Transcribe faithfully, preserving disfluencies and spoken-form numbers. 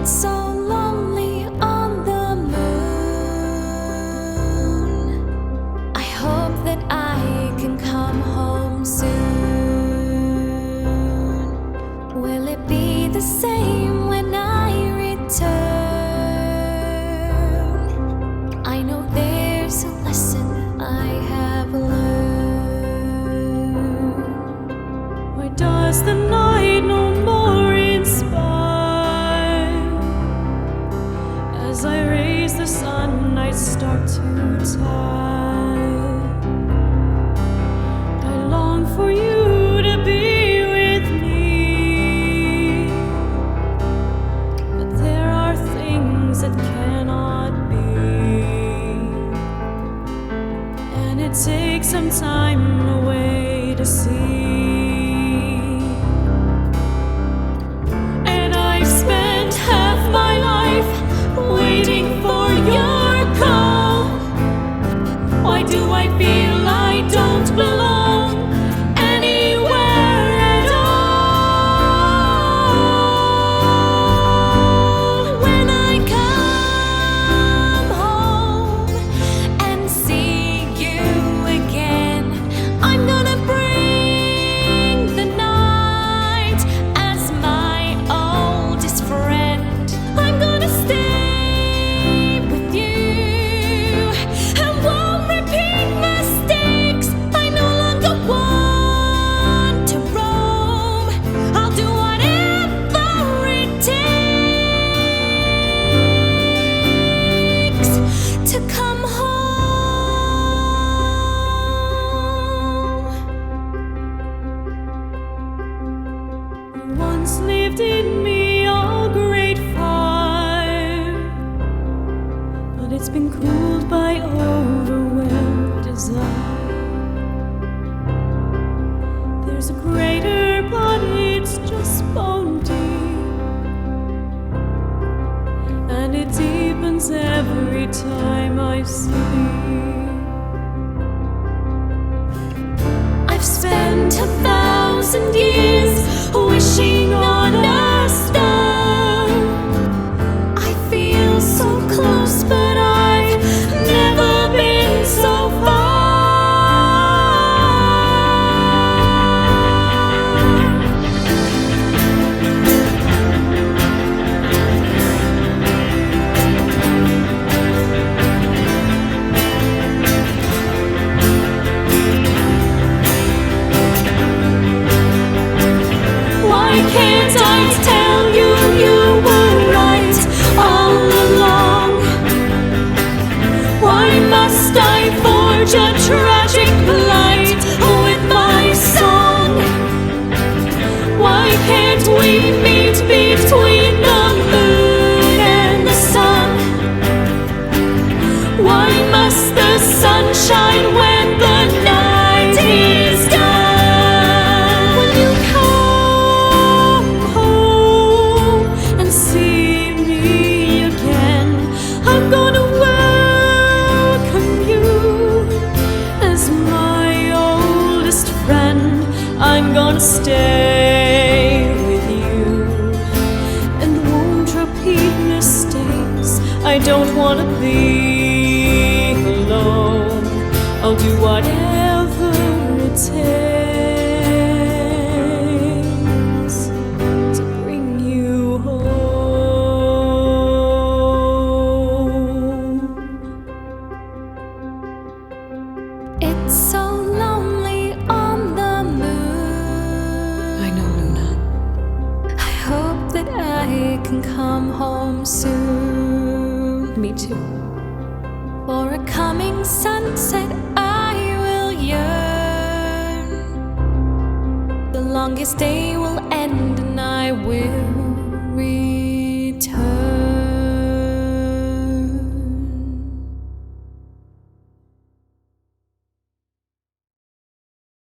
It's so lonely on the moon. I hope that I can come home soon. Will it be the same when I return? I know there's a lesson I have learned. Why does the night no more inspire? As I raise the sun, I start to tire. I long for you to be with me, but there are things that cannot be, and it takes some time away to see. And I've spent half my life waiting for your call. Why do I feel I don't belong anywhere at all? When I come home and see you again, I'm gonna bring the night as my oldest friend. I'm gonna stay to come home. You once lived in me, all great fire, but it's been cooled by overwhelmed desire. There's a greater, but it's just bone deep, and it deepens every time I sleep. I've spent a thousand years wishing on a star. I feel so close, but I've never been so far. Can't I tell you you were right all along? Why must I forge a tragic plight with my song? Why can't we meet between the moon and the sun? Why must the sun shine when the night is done? I'm gonna stay with you and won't repeat mistakes. I don't wanna be alone. I'll do whatever it takes to bring you home. It's so lonely on the moon. I know, Luna. I hope that I can come home soon. Me too. For a coming sunset I will yearn. The longest day will